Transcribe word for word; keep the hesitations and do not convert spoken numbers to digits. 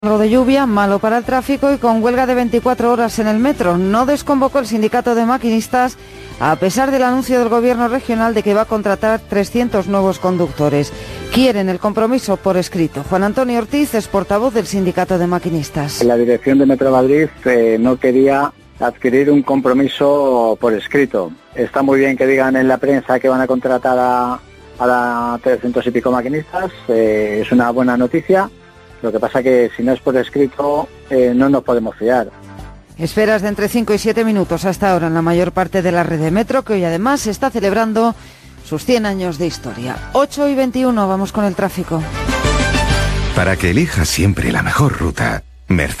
Algo de lluvia, malo para el tráfico y con huelga de veinticuatro horas en el metro. No desconvocó el sindicato de maquinistas a pesar del anuncio del gobierno regional de que va a contratar trescientos nuevos conductores. Quieren el compromiso por escrito. Juan Antonio Ortiz es portavoz del sindicato de maquinistas. La dirección de Metro Madrid eh, no quería adquirir un compromiso por escrito. Está muy bien que digan en la prensa que van a contratar a, a trescientos y pico maquinistas, eh, es una buena noticia. Lo que pasa que si no es por escrito, eh, no nos podemos fiar. Esperas de entre cinco y siete minutos hasta ahora en la mayor parte de la red de metro, que hoy además está celebrando sus cien años de historia. ocho y veintiuno, vamos con el tráfico. Para que elijas siempre la mejor ruta, Mercedes.